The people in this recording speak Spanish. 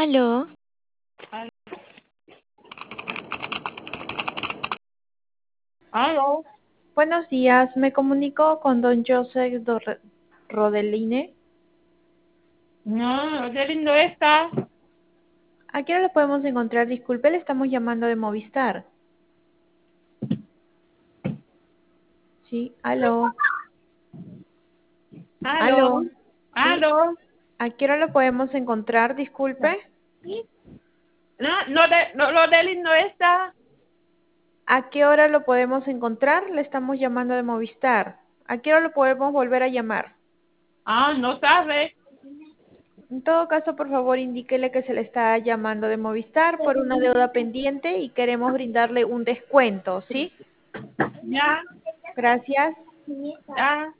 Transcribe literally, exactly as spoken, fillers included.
Aló, Aló. Buenos días, me comunico con don Joseph Dor- Rodeline. No, Rogelio no está. ¿A qué hora lo podemos encontrar? Disculpe, le estamos llamando de Movistar. Sí, aló, Aló. aló, sí. Aló. ¿A qué hora lo podemos encontrar? Disculpe. No, no, de, no, Rogelio no está. ¿A qué hora lo podemos encontrar? Le estamos llamando de Movistar. ¿A qué hora lo podemos volver a llamar? Ah, no sabe. En todo caso, por favor, indíquele que se le está llamando de Movistar por una deuda pendiente y queremos brindarle un descuento, ¿sí? Ya. Gracias. Ya.